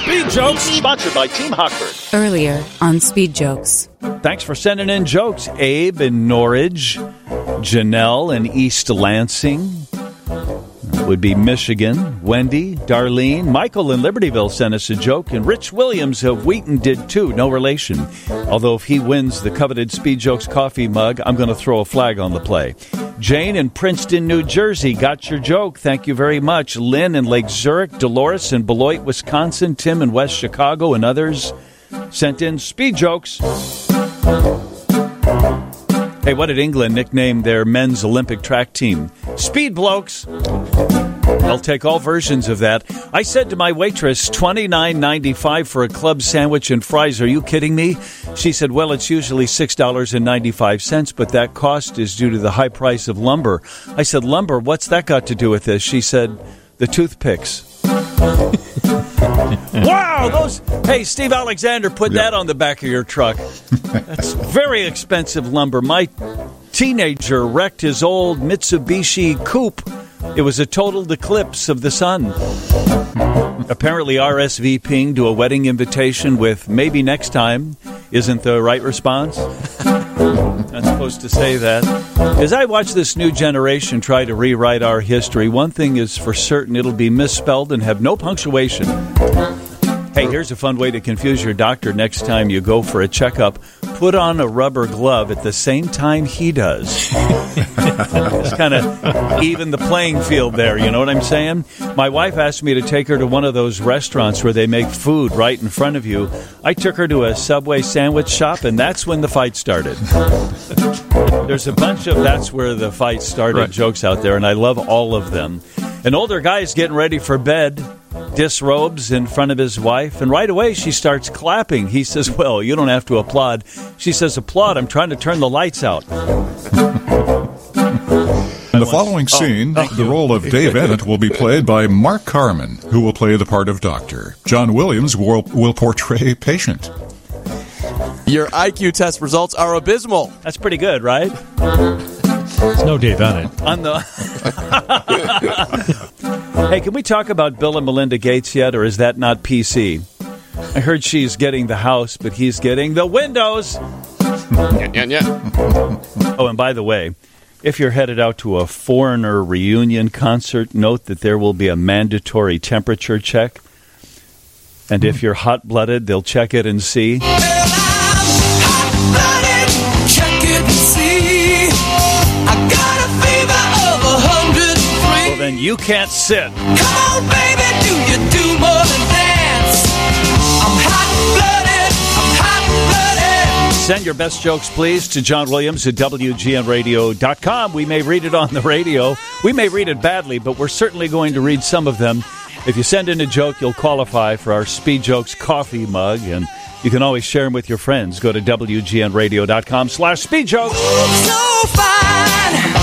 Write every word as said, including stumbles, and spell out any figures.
Speed Jokes, sponsored by Team Hockford. Earlier on Speed Jokes. Thanks for sending in jokes. Abe in Norridge, Janelle in East Lansing, would be Michigan, Wendy, Darlene, Michael in Libertyville sent us a joke, and Rich Williams of Wheaton did too, no relation. Although if he wins the coveted Speed Jokes coffee mug, I'm going to throw a flag on the play. Jane in Princeton, New Jersey, got your joke. Thank you very much. Lynn in Lake Zurich, Dolores in Beloit, Wisconsin, Tim in West Chicago, and others sent in Speed Jokes. Hey, what did England nickname their men's Olympic track team? Speed Blokes. I'll take all versions of that. I said to my waitress, twenty-nine ninety-five for a club sandwich and fries. Are you kidding me? She said, well, it's usually six dollars and ninety-five cents, but that cost is due to the high price of lumber. I said, lumber, what's that got to do with this? She said, the toothpicks. Wow, those... Hey, Steve Alexander, put yep. that on the back of your truck. That's very expensive lumber. My teenager wrecked his old Mitsubishi Coupe. It was a total eclipse of the sun. Apparently RSVPing to a wedding invitation with maybe next time isn't the right response. Not supposed to say that. As I watch this new generation try to rewrite our history, one thing is for certain, it'll be misspelled and have no punctuation. Hey, here's a fun way to confuse your doctor next time you go for a checkup. Put on a rubber glove at the same time he does. Just kind of even the playing field there, you know what I'm saying? My wife asked me to take her to one of those restaurants where they make food right in front of you. I took her to a Subway sandwich shop, and that's when the fight started. There's a bunch of that's where the fight started right. jokes out there, and I love all of them. An older guy is getting ready for bed, disrobes in front of his wife, and right away she starts clapping. He says, well, you don't have to applaud. She says, applaud, I'm trying to turn the lights out. In the following scene, oh, the role of Dave Emmett will be played by Mark Carman, who will play the part of doctor. John Williams will, will portray patient. Your I Q test results are abysmal. That's pretty good, right? There's no Dave Emmett. On the... Hey, can we talk about Bill and Melinda Gates yet, or is that not P C? I heard she's getting the house, but he's getting the windows. Yeah, yeah, yeah. Oh, and by the way, if you're headed out to a Foreigner reunion concert, note that there will be a mandatory temperature check. And if you're hot-blooded, they'll check it and see. Well, I'm hot-blooded, check it and see. I got a fever of a hundred three. Well, then you can't sit. Come on, baby, do you do more than dance? I'm hot-blooded, I'm hot-blooded. Send your best jokes, please, to John Williams at W G N radio dot com. We may read it on the radio. We may read it badly, but we're certainly going to read some of them. If you send in a joke, you'll qualify for our Speed Jokes coffee mug, and you can always share them with your friends. Go to W G N radio dot com slash speed jokes. So fine.